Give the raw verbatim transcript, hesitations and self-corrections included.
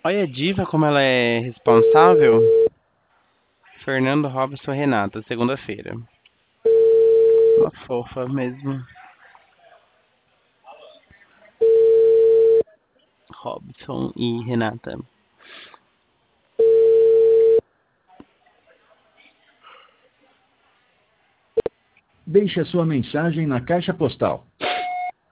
Olha a diva como ela é responsável. Fernando, Robson, Renata, segunda-feira. Uma fofa mesmo. Robson e Renata. Deixe a sua mensagem na caixa postal